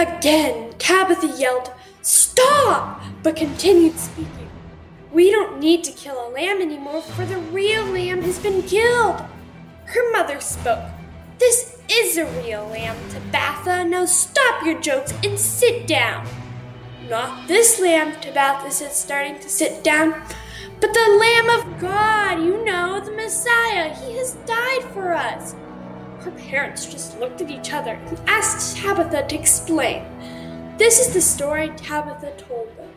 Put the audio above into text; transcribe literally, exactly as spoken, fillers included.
Again, Tabitha yelled, "Stop!" but continued speaking. "We don't need to kill a lamb anymore, for the real lamb has been killed." Her mother spoke. "This is a real lamb, Tabitha. Now stop your jokes and sit down." "Not this lamb," Tabitha said, starting to sit down, "but the Lamb of God, you know, the Messiah. He has died for us." Her parents just looked at each other and asked Tabitha to explain. This is the story Tabitha told them.